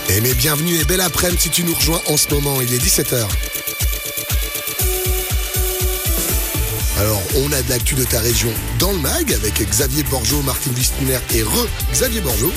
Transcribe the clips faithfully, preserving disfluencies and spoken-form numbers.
Eh mais bienvenue et belle après-midi si tu nous rejoins en ce moment, il est dix-sept heures. Alors, on a de l'actu de ta région dans le mag avec Xavier Borgeaud, Martine Wistner et re-Xavier Borgeaud.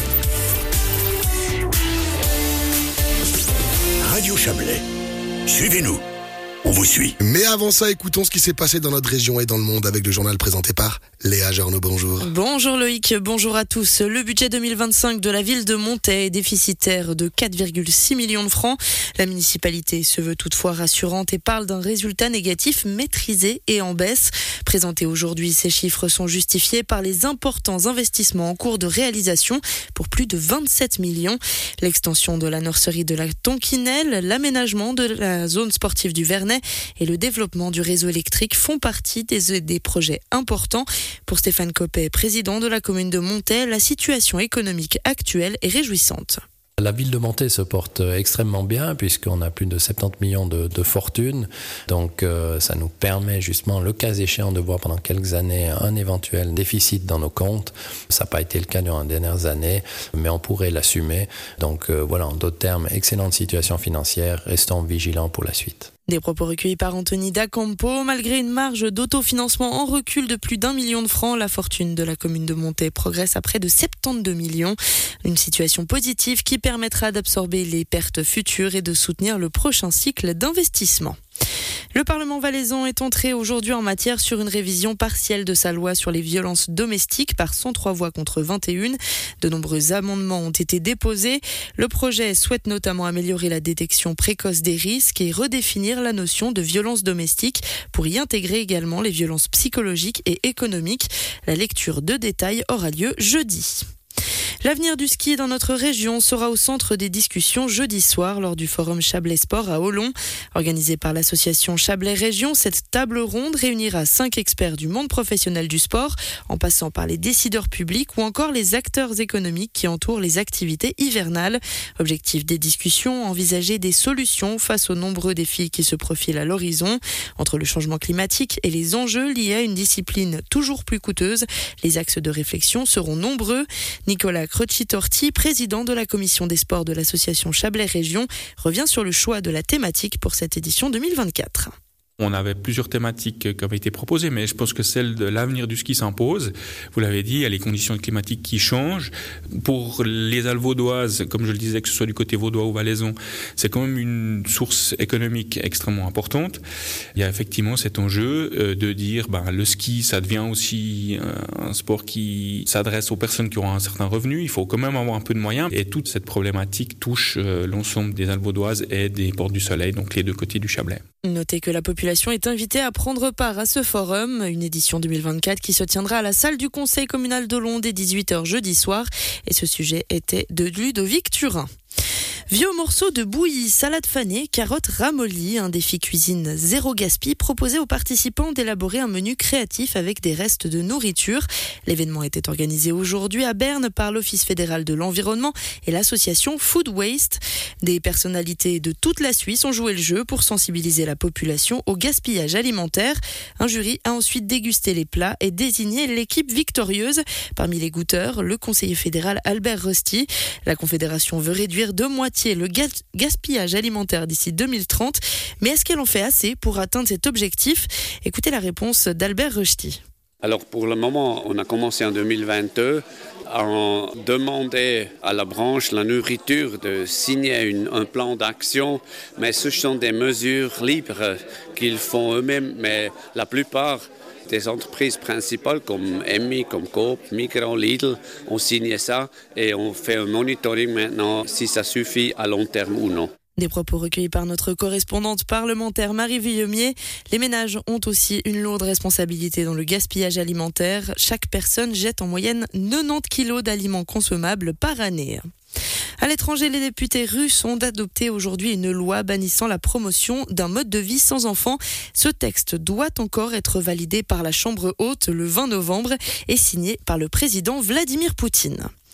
Radio Chablais, suivez-nous, on vous suit. Mais avant ça, écoutons ce qui s'est passé dans notre région et dans le monde avec le journal présenté par Léa Jarno. Bonjour. Bonjour Loïc, bonjour à tous. Le budget deux mille vingt-cinq de la ville de Montaix est déficitaire de quatre virgule six millions de francs. La municipalité se veut toutefois rassurante et parle d'un résultat négatif maîtrisé et en baisse. Présentés aujourd'hui, ces chiffres sont justifiés par les importants investissements en cours de réalisation pour plus de vingt-sept millions. L'extension de la nurserie de la Tonquinelle, l'aménagement de la zone sportive du Vernet et le développement du réseau électrique font partie des, des projets importants. Pour Stéphane Copet, président de la commune de Montaix, la situation économique actuelle est réjouissante. La ville de Montaix se porte extrêmement bien puisqu'on a plus de soixante-dix millions de, de fortune. Donc euh, ça nous permet justement, le cas échéant, de voir pendant quelques années un éventuel déficit dans nos comptes. Ça n'a pas été le cas durant les dernières années, mais on pourrait l'assumer. Donc euh, voilà, en d'autres termes, excellente situation financière. Restons vigilants pour la suite. Des propos recueillis par Anthony Dacampo. Malgré une marge d'autofinancement en recul de plus d'un million de francs, la fortune de la commune de Montaix progresse à près de soixante-douze millions. Une situation positive qui permettra d'absorber les pertes futures et de soutenir le prochain cycle d'investissement. Le Parlement valaisan est entré aujourd'hui en matière sur une révision partielle de sa loi sur les violences domestiques par cent trois voix contre vingt et une. De nombreux amendements ont été déposés. Le projet souhaite notamment améliorer la détection précoce des risques et redéfinir la notion de violence domestique pour y intégrer également les violences psychologiques et économiques. La lecture de détails aura lieu jeudi. L'avenir du ski dans notre région sera au centre des discussions jeudi soir lors du forum Chablais Sport à Olon. Organisé par l'association Chablais Région, cette table ronde réunira cinq experts du monde professionnel du sport, en passant par les décideurs publics ou encore les acteurs économiques qui entourent les activités hivernales. Objectif des discussions, envisager des solutions face aux nombreux défis qui se profilent à l'horizon. Entre le changement climatique et les enjeux liés à une discipline toujours plus coûteuse, les axes de réflexion seront nombreux. Nicolas Crocci-Torti, président de la commission des sports de l'association Chablais Région, revient sur le choix de la thématique pour cette édition deux mille vingt-quatre. On avait plusieurs thématiques qui avaient été proposées, mais je pense que celle de l'avenir du ski s'impose. Vous l'avez dit, il y a les conditions climatiques qui changent. Pour les Alpes vaudoises, comme je le disais, que ce soit du côté vaudois ou valaisan, c'est quand même une source économique extrêmement importante. Il y a effectivement cet enjeu de dire, ben, le ski, ça devient aussi un sport qui s'adresse aux personnes qui auront un certain revenu. Il faut quand même avoir un peu de moyens. Et toute cette problématique touche l'ensemble des Alpes vaudoises et des Portes du Soleil, donc les deux côtés du Chablais. Notez que la population est invitée à prendre part à ce forum, une édition deux mille vingt-quatre qui se tiendra à la salle du Conseil communal d'Olon dès dix-huit heures jeudi soir. Et ce sujet était de Ludovic Turin. Vieux morceaux de bouillie, salade fanée, carottes ramollies, un défi cuisine zéro gaspille proposé aux participants d'élaborer un menu créatif avec des restes de nourriture. L'événement était organisé aujourd'hui à Berne par l'Office fédéral de l'environnement et l'association Food Waste. Des personnalités de toute la Suisse ont joué le jeu pour sensibiliser la population au gaspillage alimentaire. Un jury a ensuite dégusté les plats et désigné l'équipe victorieuse. Parmi les goûteurs, le conseiller fédéral Albert Rusty. La Confédération veut réduire de moitié le gaspillage alimentaire d'ici deux mille trente. Mais est-ce qu'elle en fait assez pour atteindre cet objectif ? Écoutez la réponse d'Albert Rusty. Alors pour le moment, on a commencé en deux mille vingt-deux à demander à la branche la nourriture de signer une, un plan d'action, mais ce sont des mesures libres qu'ils font eux-mêmes, mais la plupart des entreprises principales comme Emmi, comme Coop, Migros, Lidl ont signé ça et on fait un monitoring maintenant si ça suffit à long terme ou non. Des propos recueillis par notre correspondante parlementaire Marie Villemier. Les ménages ont aussi une lourde responsabilité dans le gaspillage alimentaire. Chaque personne jette en moyenne quatre-vingt-dix kilos d'aliments consommables par année. À l'étranger, les députés russes ont adopté aujourd'hui une loi bannissant la promotion d'un mode de vie sans enfants. Ce texte doit encore être validé par la Chambre haute le vingt novembre et signé par le président Vladimir Poutine.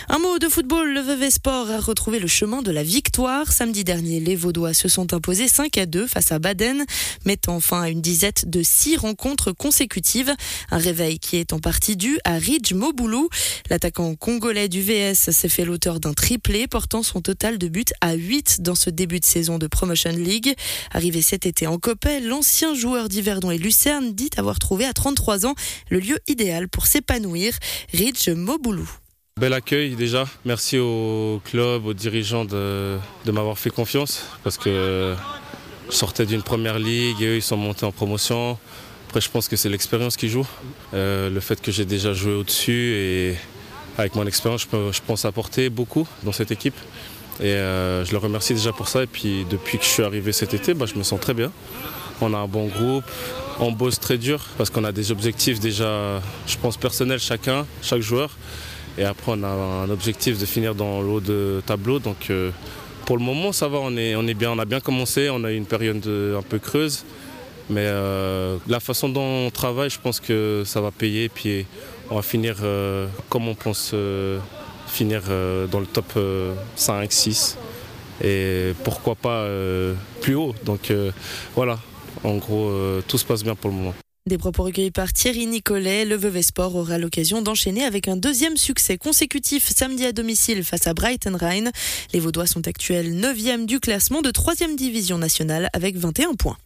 Un mot de football, le Vevey Sport a retrouvé le chemin de la victoire. Samedi dernier, les Vaudois se sont imposés cinq à deux face à Baden, mettant fin à une disette de six rencontres consécutives. Un réveil qui est en partie dû à Ridge Moboulou. L'attaquant congolais du V S s'est fait l'auteur d'un triplé, portant son total de buts à huit dans ce début de saison de Promotion League. Arrivé cet été en Coppet, l'ancien joueur d'Yverdon et Lucerne dit avoir trouvé à trente-trois ans le lieu idéal pour s'épanouir. Ridge Moboulou. Bel accueil déjà, merci au club, aux dirigeants de, de m'avoir fait confiance parce que je sortais d'une première ligue et eux ils sont montés en promotion. Après je pense que c'est l'expérience qui joue, euh, le fait que j'ai déjà joué au-dessus et avec mon expérience je, peux, je pense apporter beaucoup dans cette équipe et euh, je le remercie déjà pour ça et puis depuis que je suis arrivé cet été bah, je me sens très bien. On a un bon groupe, on bosse très dur parce qu'on a des objectifs déjà je pense personnels chacun, chaque joueur. Et après, on a un objectif de finir dans le haut de tableau. Donc, euh, pour le moment, ça va, on est, on est bien. On a bien commencé. On a eu une période un peu creuse. Mais euh, la façon dont on travaille, je pense que ça va payer. Puis, on va finir euh, comme on pense euh, finir euh, dans le top euh, cinq, six. Et pourquoi pas euh, plus haut. Donc, euh, voilà. En gros, euh, tout se passe bien pour le moment. Des propos recueillis par Thierry Nicolet, le Vevey Sport aura l'occasion d'enchaîner avec un deuxième succès consécutif samedi à domicile face à Brighton Rhine. Les Vaudois sont actuels neuvième du classement de troisième division nationale avec vingt et un points.